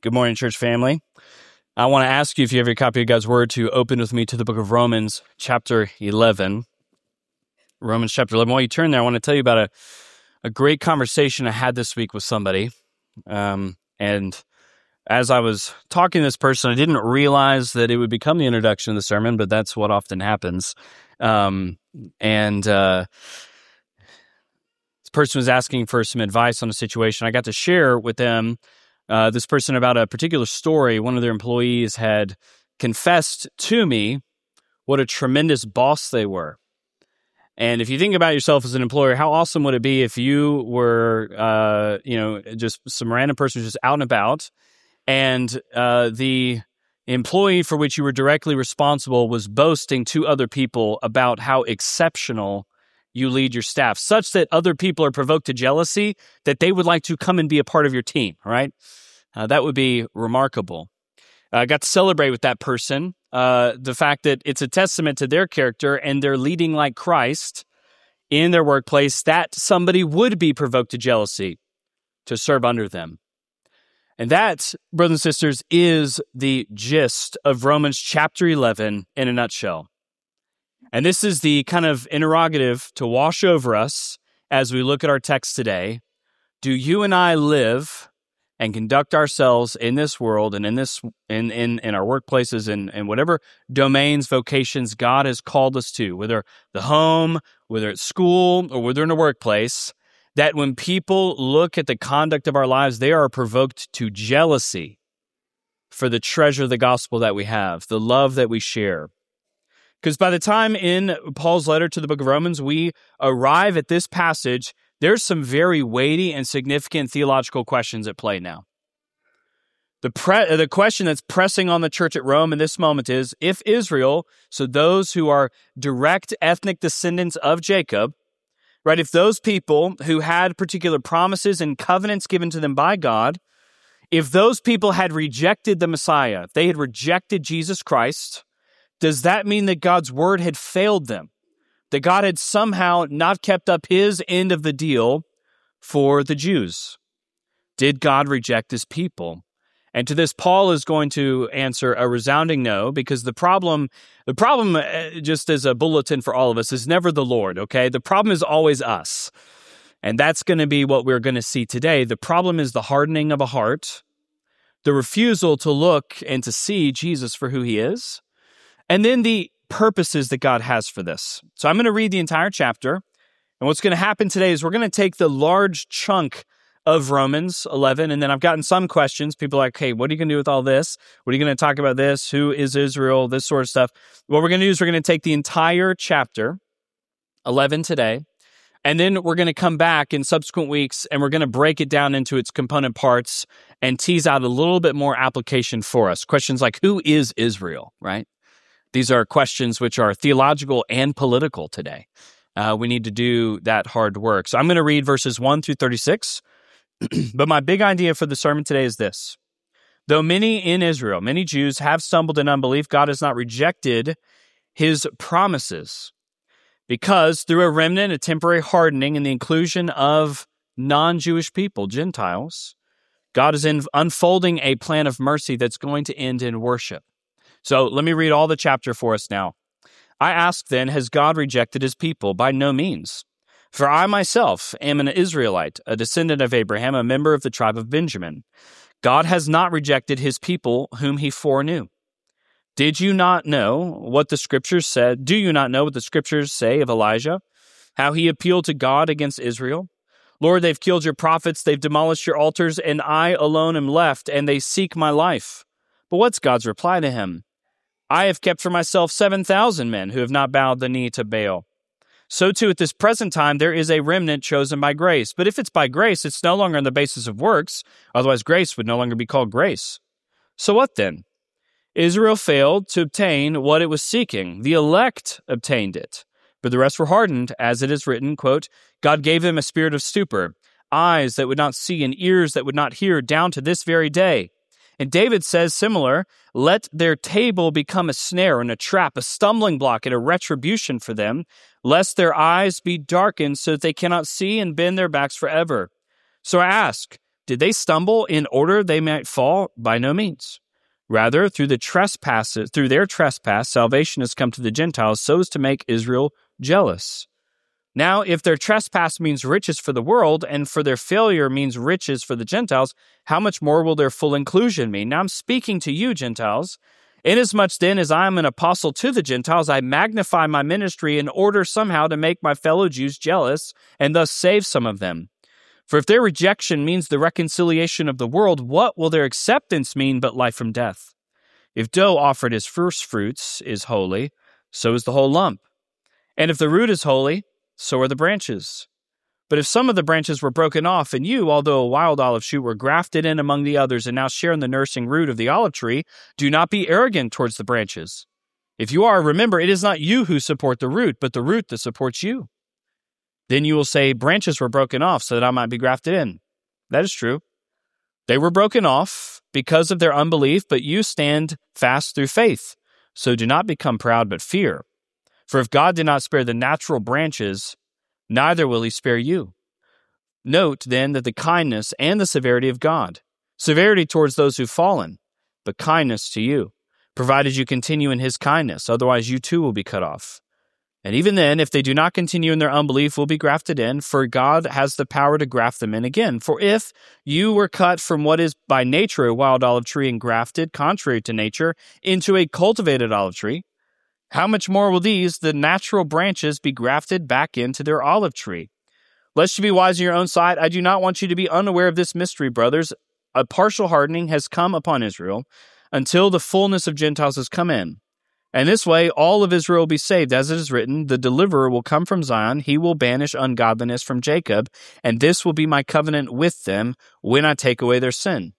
Good morning, church family. I want to ask you, if you have your copy of God's Word, to open with me to the book of Romans, chapter 11. Romans chapter 11. While you turn there, I want to tell you about a great conversation I had this week with somebody. And as I was talking to this person, I didn't realize that it would become the introduction of the sermon, but that's what often happens. This person was asking for some advice on a situation. I got to share with them this person about a particular story. One of their employees had confessed to me what a tremendous boss they were. And if you think about yourself as an employer, how awesome would it be if you were, just some random person just out and about, and the employee for which you were directly responsible was boasting to other people about how exceptional you lead your staff, such that other people are provoked to jealousy, that they would like to come and be a part of your team, right? That would be remarkable. I got to celebrate with that person the fact that it's a testament to their character and they're leading like Christ in their workplace, that somebody would be provoked to jealousy to serve under them. And that, brothers and sisters, is the gist of Romans chapter 11 in a nutshell. And this is the kind of interrogative to wash over us as we look at our text today. Do you and I live and conduct ourselves in this world and in our workplaces and whatever domains, vocations God has called us to, whether the home, whether it's school, or whether in a workplace, that when people look at the conduct of our lives, they are provoked to jealousy for the treasure of the gospel that we have, the love that we share? Because by the time in Paul's letter to the book of Romans, we arrive at this passage, there's some very weighty and significant theological questions at play now. The question that's pressing on the church at Rome in this moment is, if Israel, so those who are direct ethnic descendants of Jacob, right, if those people who had particular promises and covenants given to them by God, if those people had rejected the Messiah, they had rejected Jesus Christ, does that mean that God's word had failed them? That God had somehow not kept up his end of the deal for the Jews? Did God reject his people? And to this, Paul is going to answer a resounding no, because the problem, just as a bulletin for all of us, is never the Lord, okay? The problem is always us. And that's going to be what we're going to see today. The problem is the hardening of a heart, the refusal to look and to see Jesus for who he is, and then the purposes that God has for this. So I'm going to read the entire chapter, and what's going to happen today is we're going to take the large chunk of Romans 11, and then I've gotten some questions. People are like, hey, what are you going to do with all this? What are you going to talk about this? Who is Israel? This sort of stuff. What we're going to do is we're going to take the entire chapter 11 today, and then we're going to come back in subsequent weeks, and we're going to break it down into its component parts and tease out a little bit more application for us. Questions like, who is Israel, right? These are questions which are theological and political today. We need to do that hard work. So I'm going to read verses 1 through 36. But my big idea for the sermon today is this. Though many in Israel, many Jews have stumbled in unbelief, God has not rejected his promises. Because through a remnant, a temporary hardening, and the inclusion of non-Jewish people, Gentiles, God is unfolding a plan of mercy that's going to end in worship. So let me read all the chapter for us now. I ask then, has God rejected his people? By no means. For I myself am an Israelite, a descendant of Abraham, a member of the tribe of Benjamin. God has not rejected his people whom he foreknew. Did you not know what the scriptures said? Do you not know what the scriptures say of Elijah? How he appealed to God against Israel? Lord, they've killed your prophets, they've demolished your altars, and I alone am left, and they seek my life. But what's God's reply to him? I have kept for myself 7,000 men who have not bowed the knee to Baal. So too, at this present time, there is a remnant chosen by grace. But if it's by grace, it's no longer on the basis of works. Otherwise, grace would no longer be called grace. So what then? Israel failed to obtain what it was seeking. The elect obtained it. But the rest were hardened, as it is written, quote, God gave them a spirit of stupor, eyes that would not see and ears that would not hear, down to this very day. And David says similar, let their table become a snare and a trap, a stumbling block and a retribution for them, lest their eyes be darkened so that they cannot see and bend their backs forever. So I ask, Did they stumble in order they might fall? By no means. Rather, through their trespass, salvation has come to the Gentiles so as to make Israel jealous. Now, if their trespass means riches for the world, and for their failure means riches for the Gentiles, how much more will their full inclusion mean? Now I'm speaking to you, Gentiles. Inasmuch then as I am an apostle to the Gentiles, I magnify my ministry in order somehow to make my fellow Jews jealous, and thus save some of them. For if their rejection means the reconciliation of the world, what will their acceptance mean but life from death? If dough offered as first fruits is holy, so is the whole lump. And if the root is holy, so are the branches. But if some of the branches were broken off, and you, although a wild olive shoot, were grafted in among the others and now share in the nursing root of the olive tree, do not be arrogant towards the branches. If you are, remember, it is not you who support the root, but the root that supports you. Then you will say, branches were broken off so that I might be grafted in. That is true. They were broken off because of their unbelief, but you stand fast through faith. So do not become proud, but fear. For if God did not spare the natural branches, neither will he spare you. Note, then, that the kindness and the severity of God. Severity towards those who've fallen, but kindness to you, provided you continue in his kindness. Otherwise you too will be cut off. And even then, if they do not continue in their unbelief, will be grafted in, for God has the power to graft them in again. For if you were cut from what is by nature a wild olive tree and grafted, contrary to nature, into a cultivated olive tree, how much more will these, the natural branches, be grafted back into their olive tree? Lest you be wise in your own sight, I do not want you to be unaware of this mystery, brothers. A partial hardening has come upon Israel, until the fullness of Gentiles has come in. And this way all of Israel will be saved, as it is written, the deliverer will come from Zion, he will banish ungodliness from Jacob, and this will be my covenant with them when I take away their sin.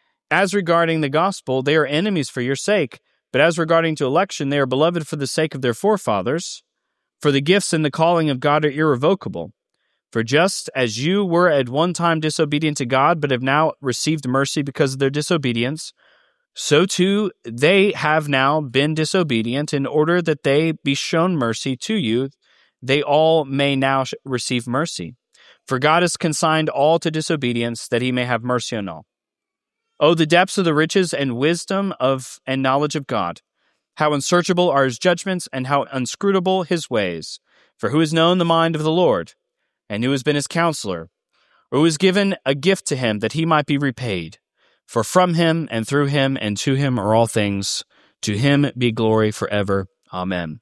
As regarding the gospel, they are enemies for your sake, but as regarding to election, they are beloved for the sake of their forefathers, for the gifts and the calling of God are irrevocable. For just as you were at one time disobedient to God, but have now received mercy because of their disobedience, so too they have now been disobedient, in order that they be shown mercy to you, they all may now receive mercy. For God has consigned all to disobedience, that he may have mercy on all. Oh, the depths of the riches and wisdom and knowledge of God! How unsearchable are his judgments, and how inscrutable his ways! For who has known the mind of the Lord? And who has been his counselor? Or who has given a gift to him, that he might be repaid? For from him, and through him, and to him are all things. To him be glory forever. Amen.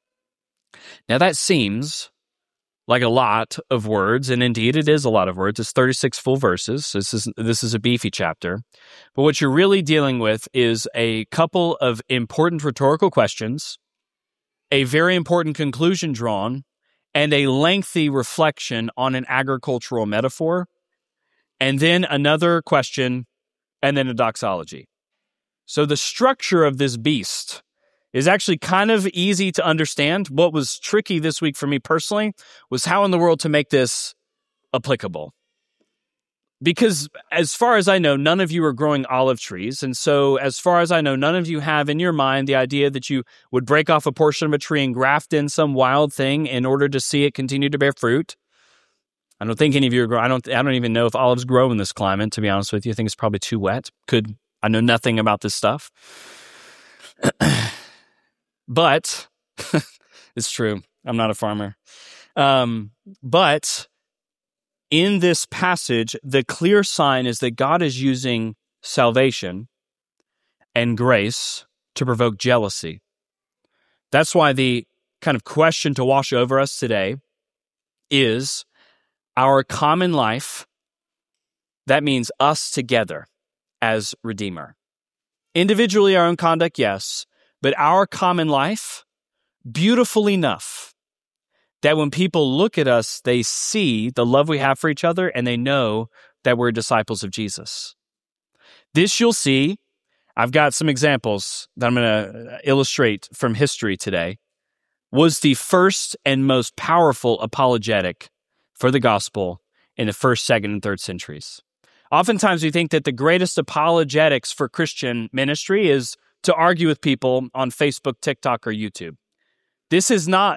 Now that seems like a lot of words, and indeed it is a lot of words. It's 36 full verses. This is a beefy chapter. But what you're really dealing with is a couple of important rhetorical questions, a very important conclusion drawn, and a lengthy reflection on an agricultural metaphor, and then another question, and then a doxology. So the structure of this beast is actually kind of easy to understand. What was tricky this week for me personally was how in the world to make this applicable. Because as far as I know, none of you are growing olive trees. And so as far as I know, none of you have in your mind the idea that you would break off a portion of a tree and graft in some wild thing in order to see it continue to bear fruit. I don't think any of you are growing. I don't even know if olives grow in this climate, to be honest with you. I think it's probably too wet. I know nothing about this stuff. But it's true. I'm not a farmer. But in this passage, the clear sign is that God is using salvation and grace to provoke jealousy. That's why the kind of question to wash over us today is our common life. That means us together as Redeemer. Individually, our own conduct, yes, but our common life, beautiful enough that when people look at us, they see the love we have for each other and they know that we're disciples of Jesus. This you'll see. I've got some examples that I'm going to illustrate from history today. Was the first and most powerful apologetic for the gospel in the 1st, 2nd, and 3rd centuries. Oftentimes we think that the greatest apologetics for Christian ministry is to argue with people on Facebook, TikTok, or YouTube. This is not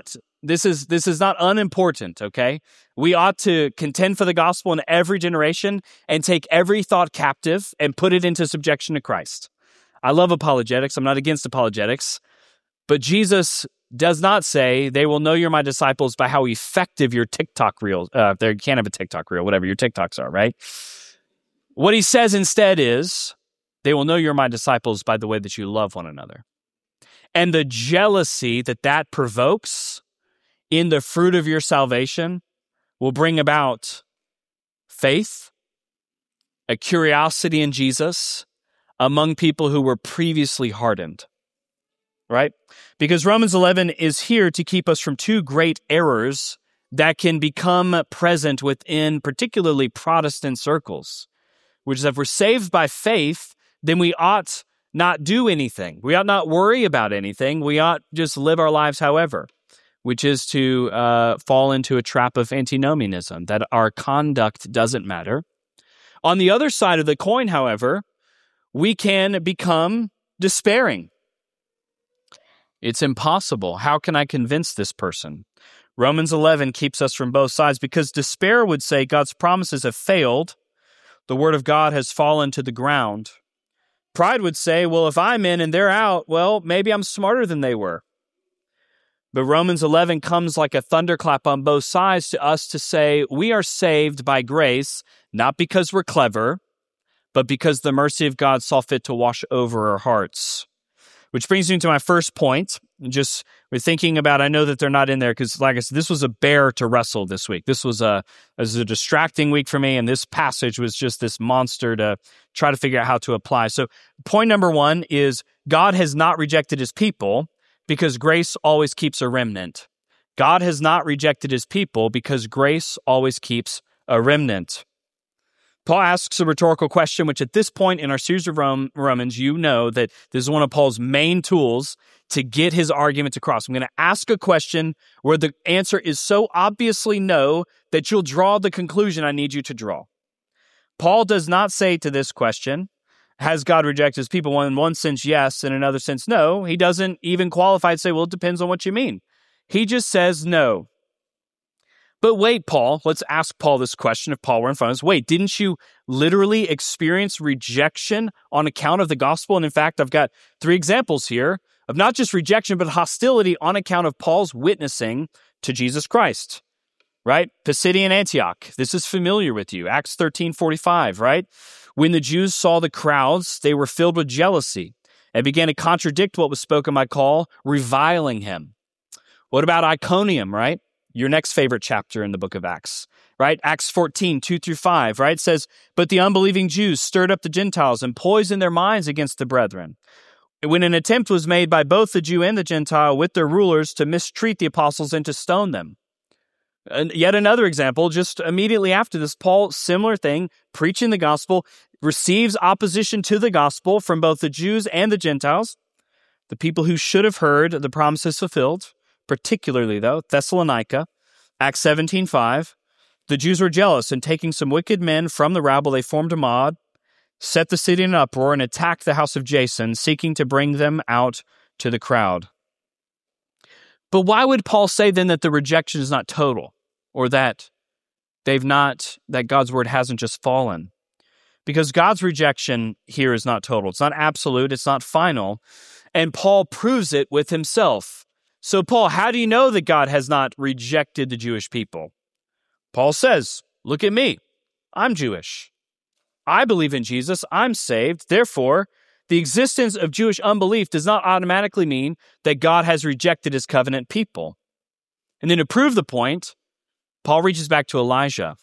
This is not unimportant, okay? We ought to contend for the gospel in every generation and take every thought captive and put it into subjection to Christ. I love apologetics. I'm not against apologetics. But Jesus does not say, they will know you're my disciples by how effective your TikTok reels, they can't have a TikTok reel, whatever your TikToks are, right? What he says instead is, they will know you're my disciples by the way that you love one another. And the jealousy that provokes in the fruit of your salvation will bring about faith, a curiosity in Jesus among people who were previously hardened, right? Because Romans 11 is here to keep us from two great errors that can become present within particularly Protestant circles, which is if we're saved by faith, then we ought not do anything. We ought not worry about anything. We ought just live our lives however, which is to fall into a trap of antinomianism, that our conduct doesn't matter. On the other side of the coin, however, we can become despairing. It's impossible. How can I convince this person? Romans 11 keeps us from both sides because despair would say God's promises have failed. The word of God has fallen to the ground. Pride would say, well, if I'm in and they're out, well, maybe I'm smarter than they were. But Romans 11 comes like a thunderclap on both sides to us to say we are saved by grace, not because we're clever, but because the mercy of God saw fit to wash over our hearts. Which brings me to my first point. Just we're thinking about, I know that they're not in there because, like I said, this was a bear to wrestle this week. This was a distracting week for me, and this passage was just this monster to try to figure out how to apply. So point number one is God has not rejected his people because grace always keeps a remnant. God has not rejected his people because grace always keeps a remnant. Paul asks a rhetorical question, which at this point in our series of Romans, you know that this is one of Paul's main tools to get his argument across. I'm going to ask a question where the answer is so obviously no that you'll draw the conclusion I need you to draw. Paul does not say to this question, has God rejected his people? Well, in one sense, yes. In another sense, no. He doesn't even qualify and say, well, it depends on what you mean. He just says no. But wait, Paul, let's ask Paul this question if Paul were in front of us. Wait, didn't you literally experience rejection on account of the gospel? And in fact, I've got 3 examples here of not just rejection, but hostility on account of Paul's witnessing to Jesus Christ, right? Pisidian Antioch, this is familiar with you. Acts 13:45, right? When the Jews saw the crowds, they were filled with jealousy and began to contradict what was spoken by Paul, reviling him. What about Iconium, right? Your next favorite chapter in the book of Acts, right? Acts 14:2-5, right? It says, but the unbelieving Jews stirred up the Gentiles and poisoned their minds against the brethren. When an attempt was made by both the Jew and the Gentile with their rulers to mistreat the apostles and to stone them. And yet another example, just immediately after this, Paul, similar thing, preaching the gospel, receives opposition to the gospel from both the Jews and the Gentiles, the people who should have heard the promises fulfilled. Particularly, though, Thessalonica, Acts 17:5, the Jews were jealous, and taking some wicked men from the rabble, they formed a mob, set the city in an uproar, and attacked the house of Jason, seeking to bring them out to the crowd. But why would Paul say then that the rejection is not total, or that God's word hasn't just fallen? Because God's rejection here is not total. It's not absolute. It's not final. And Paul proves it with himself. So, Paul, how do you know that God has not rejected the Jewish people? Paul says, look at me. I'm Jewish. I believe in Jesus. I'm saved. Therefore, the existence of Jewish unbelief does not automatically mean that God has rejected his covenant people. And then to prove the point, Paul reaches back to Elijah.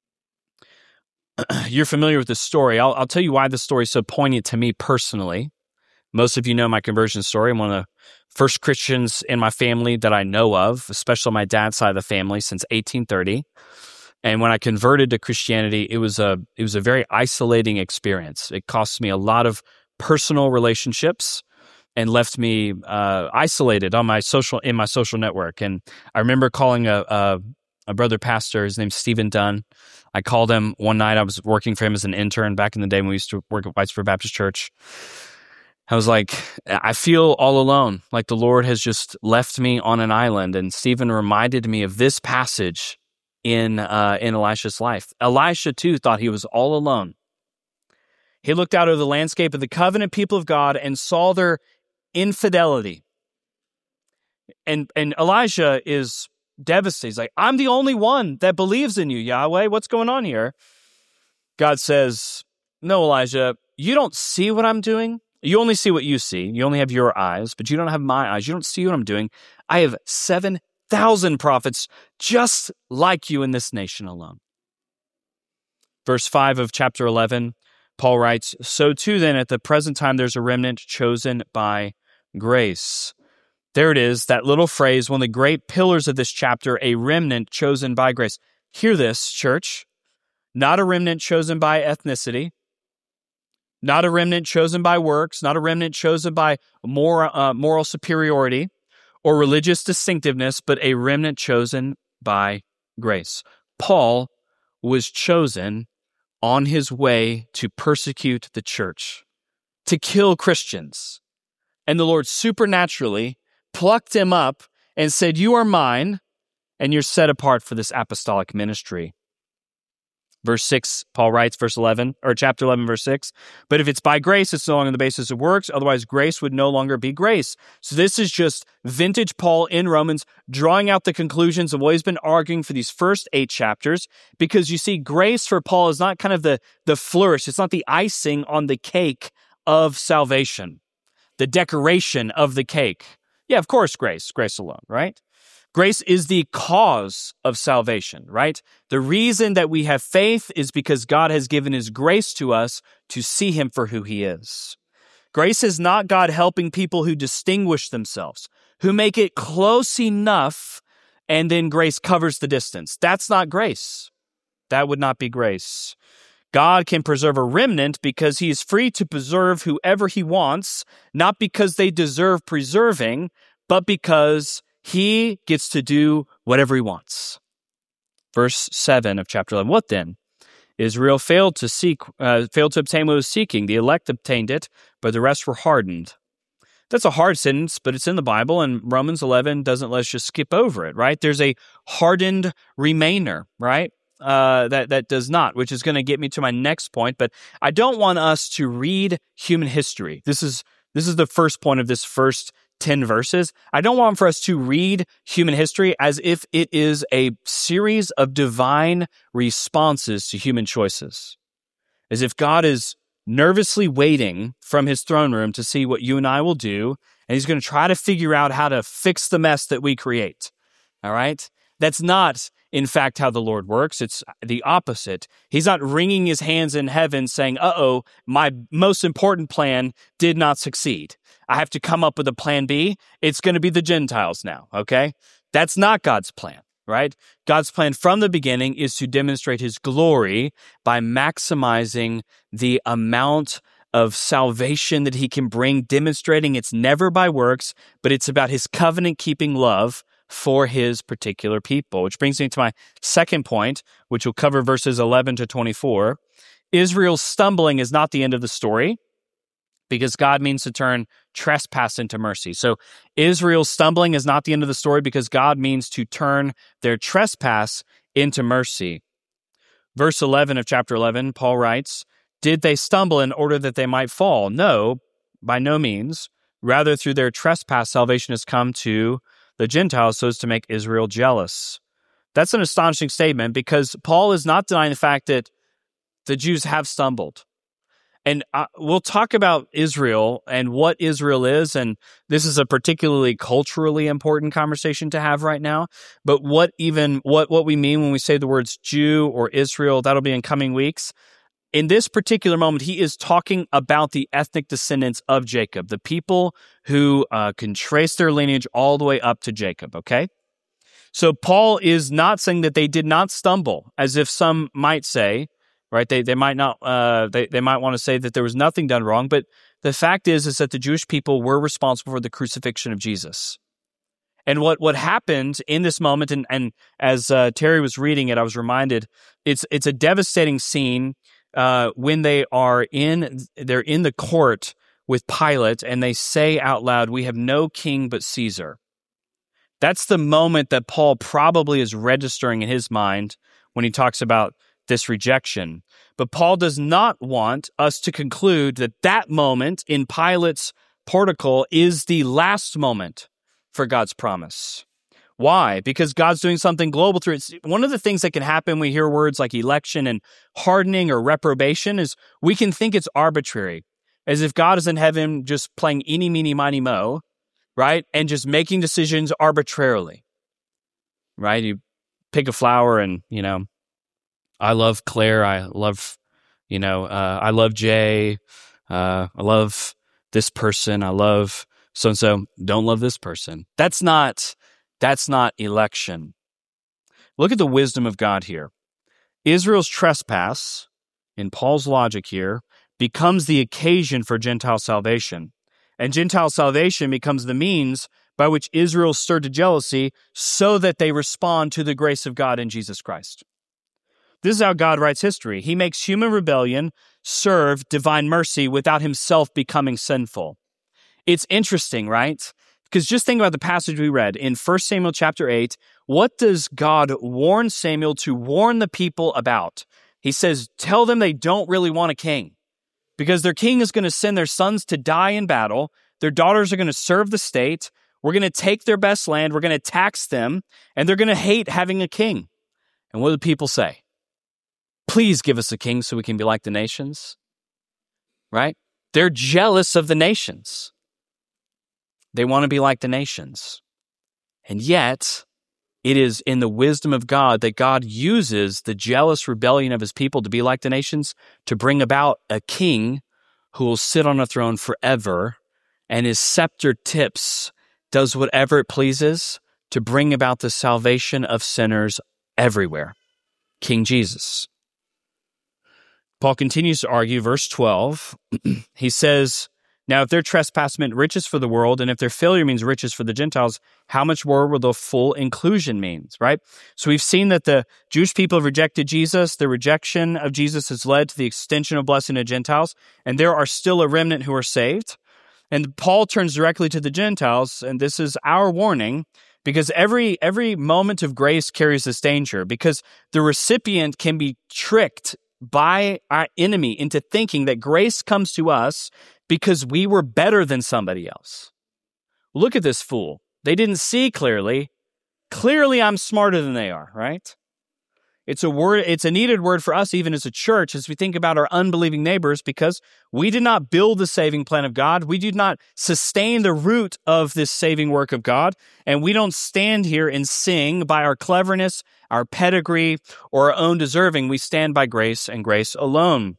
You're familiar with this story. I'll tell you why this story is so poignant to me personally. Most of you know my conversion story. I'm one of the first Christians in my family that I know of, especially on my dad's side of the family, since 1830. And when I converted to Christianity, it was a very isolating experience. It cost me a lot of personal relationships and left me isolated in my social network. And I remember calling a brother pastor. His name's Stephen Dunn. I called him one night. I was working for him as an intern back in the day when we used to work at Whitesburg Baptist Church. I was like, I feel all alone, like the Lord has just left me on an island. And Stephen reminded me of this passage in Elisha's life. Elisha, too, thought he was all alone. He looked out over the landscape of the covenant people of God and saw their infidelity. And Elijah is devastated. He's like, I'm the only one that believes in you, Yahweh. What's going on here? God says, no, Elijah, you don't see what I'm doing. You only see what you see. You only have your eyes, but you don't have my eyes. You don't see what I'm doing. I have 7,000 prophets just like you in this nation alone. Verse 5 of chapter 11, Paul writes, so too then at the present time there's a remnant chosen by grace. There it is, that little phrase, one of the great pillars of this chapter, a remnant chosen by grace. Hear this, church. Not a remnant chosen by ethnicity, not a remnant chosen by works, not a remnant chosen by moral superiority or religious distinctiveness, but a remnant chosen by grace. Paul was chosen on his way to persecute the church, to kill Christians. And the Lord supernaturally plucked him up and said, you are mine, and you're set apart for this apostolic ministry. Verse 6, Paul writes, chapter 11, verse 6, but if it's by grace, it's no longer on the basis of works, otherwise grace would no longer be grace. So this is just vintage Paul in Romans, drawing out the conclusions of what he's been arguing for these first 8 chapters, because you see, grace for Paul is not kind of the flourish, it's not the icing on the cake of salvation, the decoration of the cake. Yeah, of course, grace alone, right? Grace is the cause of salvation, right? The reason that we have faith is because God has given his grace to us to see him for who he is. Grace is not God helping people who distinguish themselves, who make it close enough, and then grace covers the distance. That's not grace. That would not be grace. God can preserve a remnant because he is free to preserve whoever he wants, not because they deserve preserving, but because he gets to do whatever he wants. Verse 7 of chapter 11, what then? Israel failed to obtain what it was seeking. The elect obtained it, but the rest were hardened. That's a hard sentence, but it's in the Bible, and Romans 11 doesn't let us just skip over it, right? There's a hardened remainer, right? That does not, which is going to get me to my next point, but I don't want us to read human history. This is the first point of this first 10 verses. I don't want for us to read human history as if it is a series of divine responses to human choices, as if God is nervously waiting from his throne room to see what you and I will do, and he's going to try to figure out how to fix the mess that we create. All right? That's not, in fact, how the Lord works. It's the opposite. He's not wringing his hands in heaven saying, uh-oh, my most important plan did not succeed. I have to come up with a plan B. It's going to be the Gentiles now, okay? That's not God's plan, right? God's plan from the beginning is to demonstrate his glory by maximizing the amount of salvation that he can bring, demonstrating it's never by works, but it's about his covenant-keeping love for his particular people, which brings me to my second point, which will cover verses 11 to 24. Israel's stumbling is not the end of the story, because God means to turn trespass into mercy. So Israel's stumbling is not the end of the story because God means to turn their trespass into mercy. Verse 11 of chapter 11, Paul writes, did they stumble in order that they might fall? No, by no means. Rather, through their trespass, salvation has come to the Gentiles so as to make Israel jealous. That's an astonishing statement because Paul is not denying the fact that the Jews have stumbled. And we'll talk about Israel and what Israel is, and this is a particularly culturally important conversation to have right now. But what we mean when we say the words Jew or Israel, that'll be in coming weeks. In this particular moment, he is talking about the ethnic descendants of Jacob, the people who can trace their lineage all the way up to Jacob, okay? So Paul is not saying that they did not stumble, as if some might say, right? They might not. They might want to say that there was nothing done wrong, but the fact is that the Jewish people were responsible for the crucifixion of Jesus. And what happened in this moment, and as Terry was reading it, I was reminded it's a devastating scene when they're in the court with Pilate and they say out loud, "We have no king but Caesar." That's the moment that Paul probably is registering in his mind when he talks about this rejection. But Paul does not want us to conclude that that moment in Pilate's portico is the last moment for God's promise. Why? Because God's doing something global through it. One of the things that can happen when we hear words like election and hardening or reprobation is we can think it's arbitrary, as if God is in heaven just playing eeny, meeny, miny, mo, right? And just making decisions arbitrarily, right? You pick a flower and, I love Claire. I love, I love Jay. I love this person. I love so-and-so. Don't love this person. That's not election. Look at the wisdom of God here. Israel's trespass, in Paul's logic here, becomes the occasion for Gentile salvation. And Gentile salvation becomes the means by which Israel is stirred to jealousy so that they respond to the grace of God in Jesus Christ. This is how God writes history. He makes human rebellion serve divine mercy without himself becoming sinful. It's interesting, right? Because just think about the passage we read in 1 Samuel chapter 8. What does God warn Samuel to warn the people about? He says, tell them they don't really want a king because their king is going to send their sons to die in battle. Their daughters are going to serve the state. We're going to take their best land. We're going to tax them, and they're going to hate having a king. And what do the people say? Please give us a king so we can be like the nations, right? They're jealous of the nations. They want to be like the nations. And yet, it is in the wisdom of God that God uses the jealous rebellion of his people to be like the nations to bring about a king who will sit on a throne forever, and his scepter tips, does whatever it pleases to bring about the salvation of sinners everywhere. King Jesus. Paul continues to argue, verse 12, he says, now if their trespass meant riches for the world, and if their failure means riches for the Gentiles, how much more will the full inclusion mean, right? So we've seen that the Jewish people have rejected Jesus. The rejection of Jesus has led to the extension of blessing to Gentiles, and there are still a remnant who are saved. And Paul turns directly to the Gentiles, and this is our warning, because every moment of grace carries this danger, because the recipient can be tricked by our enemy into thinking that grace comes to us because we were better than somebody else. Look at this fool. They didn't see clearly. Clearly, I'm smarter than they are, right? It's a needed word for us, even as a church, as we think about our unbelieving neighbors, because we did not build the saving plan of God. We did not sustain the root of this saving work of God. And we don't stand here and sing by our cleverness, our pedigree, or our own deserving. We stand by grace and grace alone.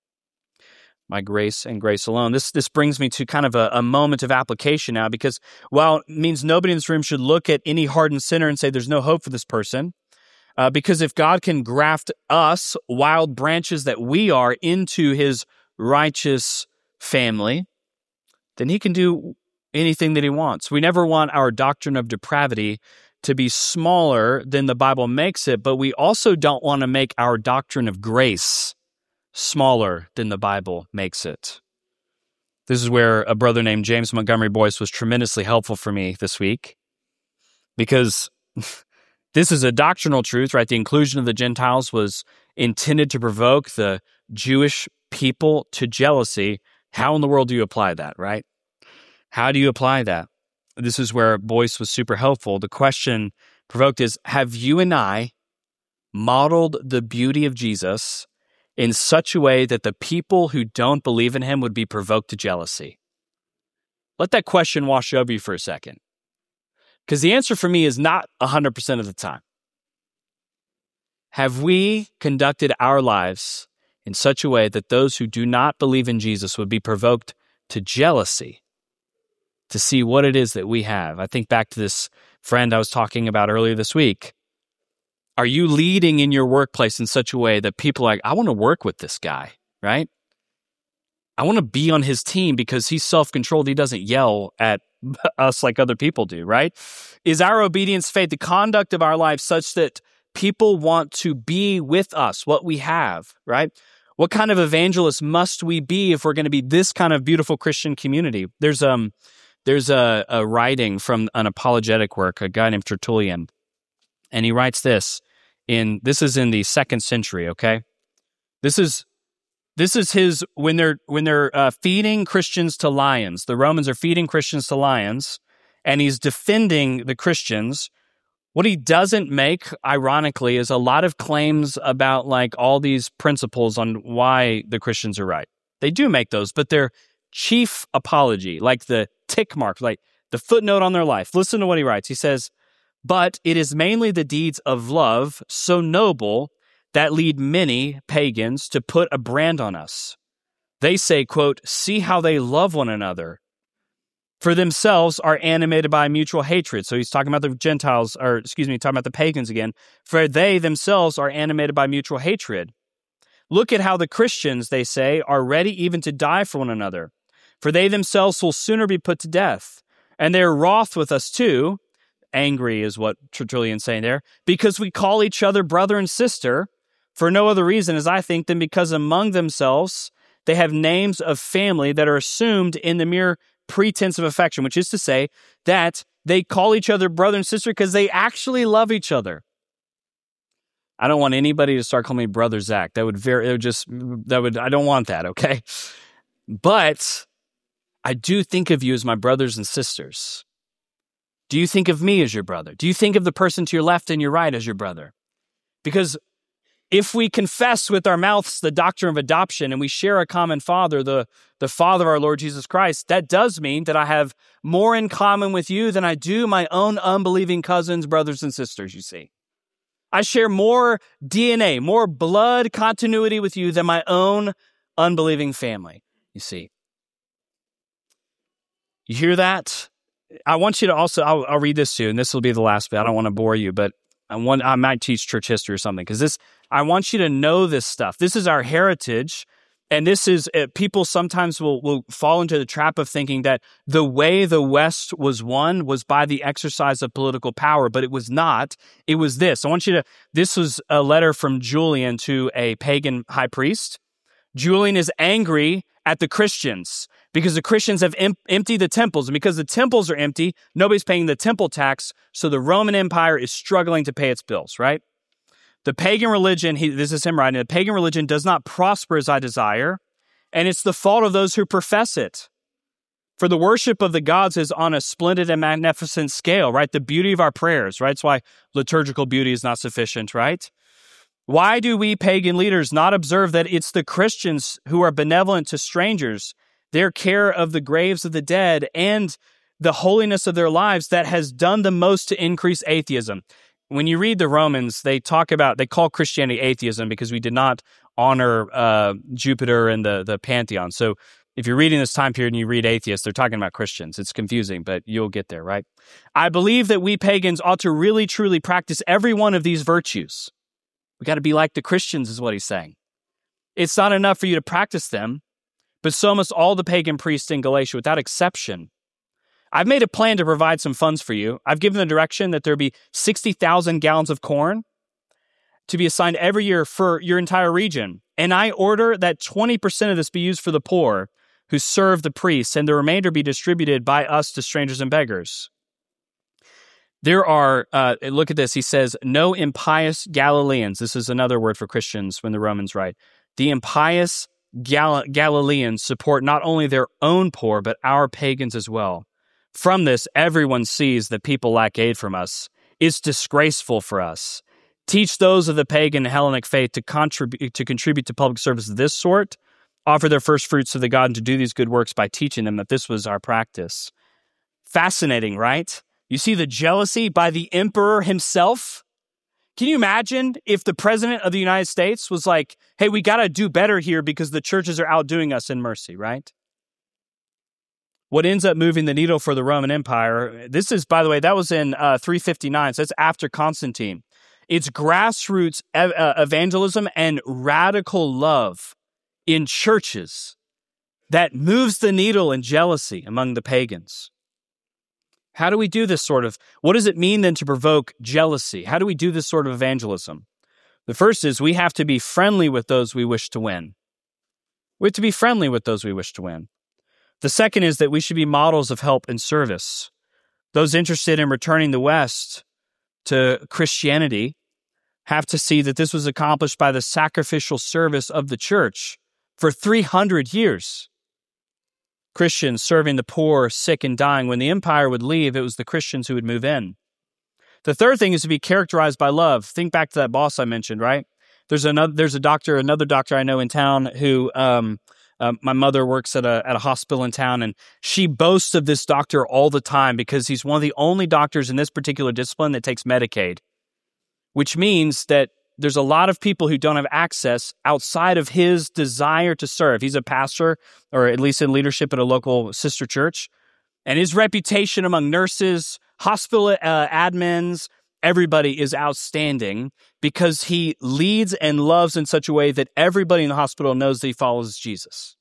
By grace and grace alone. This brings me to kind of a moment of application now, because while it means nobody in this room should look at any hardened sinner and say there's no hope for this person, because if God can graft us, wild branches that we are, into his righteous family, then he can do anything that he wants. We never want our doctrine of depravity to be smaller than the Bible makes it, but we also don't want to make our doctrine of grace smaller than the Bible makes it. This is where a brother named James Montgomery Boyce was tremendously helpful for me this week, because this is a doctrinal truth, right? The inclusion of the Gentiles was intended to provoke the Jewish people to jealousy. How in the world do you apply that, right? How do you apply that? This is where Boyce was super helpful. The question provoked is, have you and I modeled the beauty of Jesus in such a way that the people who don't believe in him would be provoked to jealousy? Let that question wash over you for a second. Because the answer for me is not 100% of the time. Have we conducted our lives in such a way that those who do not believe in Jesus would be provoked to jealousy to see what it is that we have? I think back to this friend I was talking about earlier this week. Are you leading in your workplace in such a way that people are like, I want to work with this guy, right? I want to be on his team because he's self-controlled. He doesn't yell at us like other people do, right? Is our obedience, faith, the conduct of our lives such that people want to be with us, what we have, right? What kind of evangelists must we be if we're going to be this kind of beautiful Christian community? There's a writing from an apologetic work, a guy named Tertullian, and he writes this this is in the 2nd century, okay? This is his when they're feeding Christians to lions. The Romans are feeding Christians to lions, and he's defending the Christians. What he doesn't make, ironically, is a lot of claims about like all these principles on why the Christians are right. They do make those, but their chief apology, like the tick mark, like the footnote on their life. Listen to what he writes. He says, "But it is mainly the deeds of love so noble that lead many pagans to put a brand on us. They say, quote, 'See how they love one another. For themselves are animated by mutual hatred.'" So he's talking about the Gentiles, talking about the pagans again. "For they themselves are animated by mutual hatred. Look at how the Christians, they say, are ready even to die for one another. For they themselves will sooner be put to death. And they are wroth with us too," angry is what Tertullian's saying there, "because we call each other brother and sister, for no other reason, as I think, than because among themselves they have names of family that are assumed in the mere pretense of affection," which is to say that they call each other brother and sister because they actually love each other. I don't want anybody to start calling me Brother Zach. I don't want that, okay? But I do think of you as my brothers and sisters. Do you think of me as your brother? Do you think of the person to your left and your right as your brother? Because if we confess with our mouths the doctrine of adoption and we share a common Father, the Father of our Lord Jesus Christ, that does mean that I have more in common with you than I do my own unbelieving cousins, brothers, and sisters, you see. I share more DNA, more blood continuity with you than my own unbelieving family, you see. You hear that? I want you to also, I'll read this to you, and this will be the last bit. I don't want to bore you, but I might teach church history or something, because I want you to know this stuff. This is our heritage, and this is, people sometimes will fall into the trap of thinking that the way the West was won was by the exercise of political power, but it was not. It was this. This was a letter from Julian to a pagan high priest. Julian is angry at the Christians because the Christians have emptied the temples. And because the temples are empty, nobody's paying the temple tax, so the Roman Empire is struggling to pay its bills, right? The pagan religion, this is him writing, the pagan religion does not prosper as I desire, and it's the fault of those who profess it. For the worship of the gods is on a splendid and magnificent scale, right? The beauty of our prayers, right? That's why liturgical beauty is not sufficient, right? Why do we pagan leaders not observe that it's the Christians who are benevolent to strangers, their care of the graves of the dead, and the holiness of their lives that has done the most to increase atheism? When you read the Romans, they call Christianity atheism because we did not honor Jupiter and the pantheon. So if you're reading this time period and you read atheists, they're talking about Christians. It's confusing, but you'll get there, right? I believe that we pagans ought to really, truly practice every one of these virtues. We got to be like the Christians, is what he's saying. It's not enough for you to practice them, but so must all the pagan priests in Galatia, without exception. I've made a plan to provide some funds for you. I've given the direction that there be 60,000 gallons of corn to be assigned every year for your entire region. And I order that 20% of this be used for the poor who serve the priests, and the remainder be distributed by us to strangers and beggars. There are, look at this, he says, no impious Galileans. This is another word for Christians when the Romans write. The impious Galileans support not only their own poor, but our pagans as well. From this, everyone sees that people lack aid from us. It's disgraceful for us. Teach those of the pagan Hellenic faith to contribute to public service of this sort. Offer their first fruits to the God and to do these good works by teaching them that this was our practice. Fascinating, right? You see the jealousy by the emperor himself? Can you imagine if the president of the United States was like, hey, we got to do better here because the churches are outdoing us in mercy, right? What ends up moving the needle for the Roman Empire, this is, by the way, that was in 359, so that's after Constantine. It's grassroots evangelism and radical love in churches that moves the needle in jealousy among the pagans. How do we do this what does it mean then to provoke jealousy? How do we do this sort of evangelism? The first is we have to be friendly with those we wish to win. We have to be friendly with those we wish to win. The second is that we should be models of help and service. Those interested in returning the West to Christianity have to see that this was accomplished by the sacrificial service of the church for 300 years. Christians serving the poor, sick, and dying. When the empire would leave, it was the Christians who would move in. The third thing is to be characterized by love. Think back to that boss I mentioned, right? There's another doctor I know in town who my mother works at a hospital in town, and she boasts of this doctor all the time because he's one of the only doctors in this particular discipline that takes Medicaid, which means that there's a lot of people who don't have access outside of his desire to serve. He's a pastor, or at least in leadership at a local sister church, and his reputation among nurses, hospital admins, everybody is outstanding because he leads and loves in such a way that everybody in the hospital knows that he follows Jesus.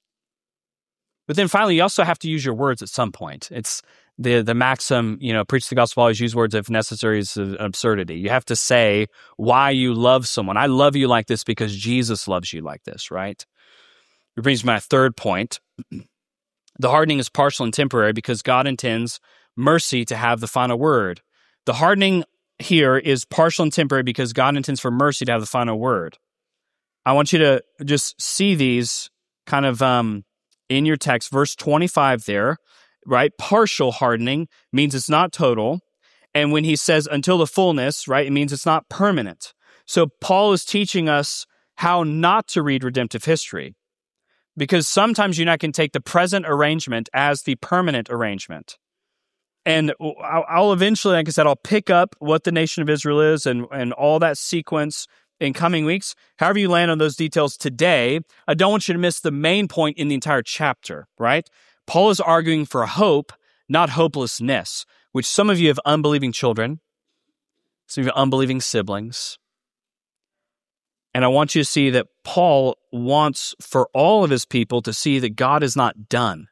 But then finally, you also have to use your words at some point. It's the maxim, preach the gospel, always use words if necessary is an absurdity. You have to say why you love someone. I love you like this because Jesus loves you like this, right? It brings me to my third point. The hardening is partial and temporary because God intends mercy to have the final word. The hardening here is partial and temporary because God intends for mercy to have the final word. I want you to just see these kind of in your text, verse 25 there, right? Partial hardening means it's not total. And when he says until the fullness, right, it means it's not permanent. So Paul is teaching us how not to read redemptive history, because sometimes you're not going to take the present arrangement as the permanent arrangement. And I'll eventually, like I said, I'll pick up what the nation of Israel is and all that sequence in coming weeks. However you land on those details today, I don't want you to miss the main point in the entire chapter, right? Paul is arguing for hope, not hopelessness, which some of you have unbelieving children, some of you have unbelieving siblings. And I want you to see that Paul wants for all of his people to see that God is not done,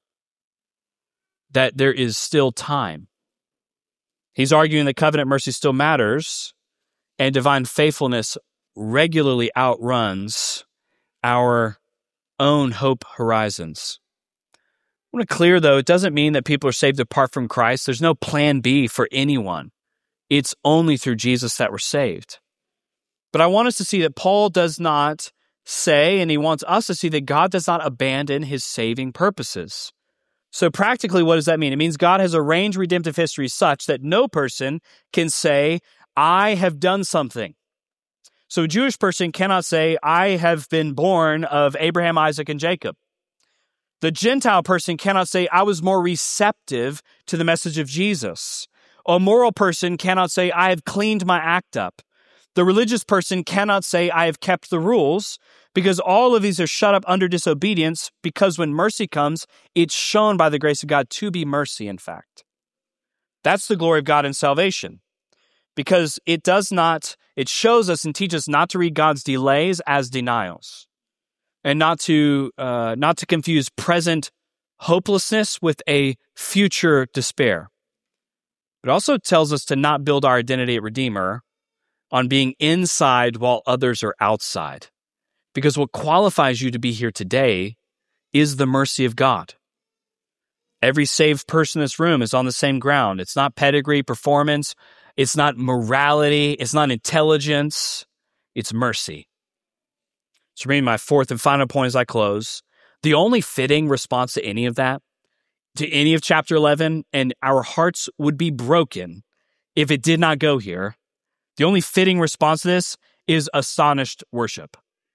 that there is still time. He's arguing that covenant mercy still matters, and divine faithfulness regularly outruns our own hope horizons. I want to clear, though, it doesn't mean that people are saved apart from Christ. There's no plan B for anyone. It's only through Jesus that we're saved. But I want us to see that Paul does not say, and he wants us to see that God does not abandon his saving purposes. So practically, what does that mean? It means God has arranged redemptive history such that no person can say, I have done something. So a Jewish person cannot say, I have been born of Abraham, Isaac, and Jacob. The Gentile person cannot say, I was more receptive to the message of Jesus. A moral person cannot say, I have cleaned my act up. The religious person cannot say, I have kept the rules, because all of these are shut up under disobedience, because when mercy comes, it's shown by the grace of God to be mercy, in fact. That's the glory of God in salvation, because it shows us and teaches us not to read God's delays as denials, and not to confuse present hopelessness with a future despair. It also tells us to not build our identity at Redeemer on being inside while others are outside. Because what qualifies you to be here today is the mercy of God. Every saved person in this room is on the same ground. It's not pedigree, performance. It's not morality. It's not intelligence. It's mercy. So bringing my fourth and final point as I close, the only fitting response to any of that, to any of chapter 11, and our hearts would be broken if it did not go here, the only fitting response to this is astonished worship.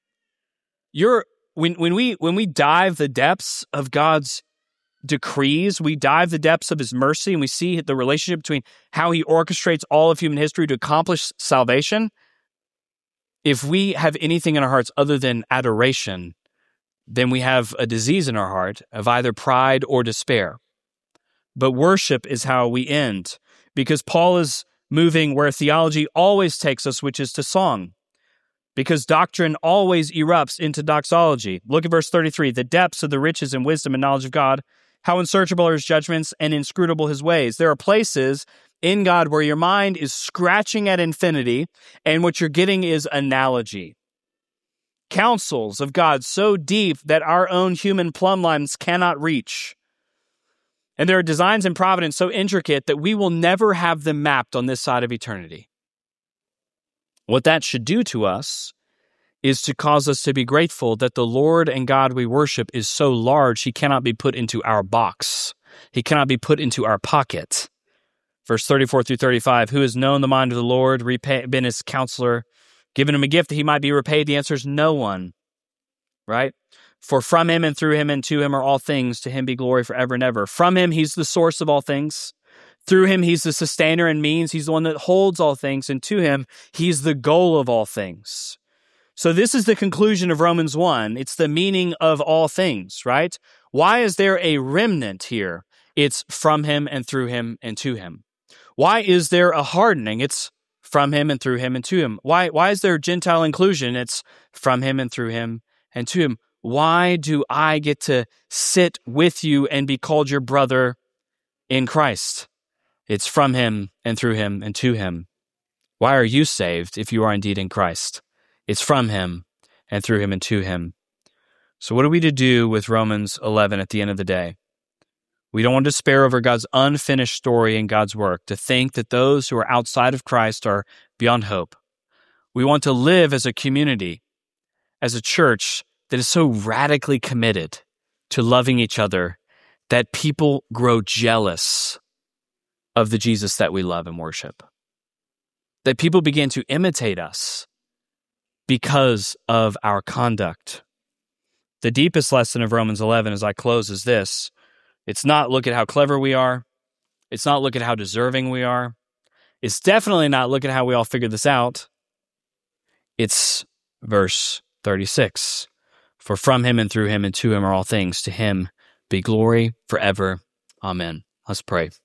When we dive the depths of God's decrees, we dive the depths of his mercy, and we see the relationship between how he orchestrates all of human history to accomplish salvation. If we have anything in our hearts other than adoration, then we have a disease in our heart of either pride or despair. But worship is how we end, because Paul is moving where theology always takes us, which is to song. Because doctrine always erupts into doxology. Look at verse 33. The depths of the riches and wisdom and knowledge of God, how unsearchable are his judgments and inscrutable his ways. There are places in God where your mind is scratching at infinity, and what you're getting is analogy. counsels of God so deep that our own human plumb lines cannot reach. And there are designs in providence so intricate that we will never have them mapped on this side of eternity. What that should do to us is to cause us to be grateful that the Lord and God we worship is so large, he cannot be put into our box. He cannot be put into our pocket. Verse 34 through 35, who has known the mind of the Lord, been his counselor, given him a gift that he might be repaid? The answer is no one, right? For from him and through him and to him are all things. To him be glory forever and ever. From him, he's the source of all things. Through him, he's the sustainer and means. He's the one that holds all things. And to him, he's the goal of all things. So this is the conclusion of Romans 1. It's the meaning of all things, right? Why is there a remnant here? It's from him and through him and to him. Why is there a hardening? It's from him and through him and to him. Why is there Gentile inclusion? It's from him and through him and to him. Why do I get to sit with you and be called your brother in Christ? It's from him and through him and to him. Why are you saved if you are indeed in Christ? It's from him and through him and to him. So what are we to do with Romans 11 at the end of the day? We don't want to despair over God's unfinished story and God's work, to think that those who are outside of Christ are beyond hope. We want to live as a community, as a church that is so radically committed to loving each other that people grow jealous of the Jesus that we love and worship. That people begin to imitate us because of our conduct. The deepest lesson of Romans 11 as I close is this. It's not look at how clever we are. It's not look at how deserving we are. It's definitely not look at how we all figured this out. It's verse 36. For from him and through him and to him are all things. To him be glory forever. Amen. Let's pray.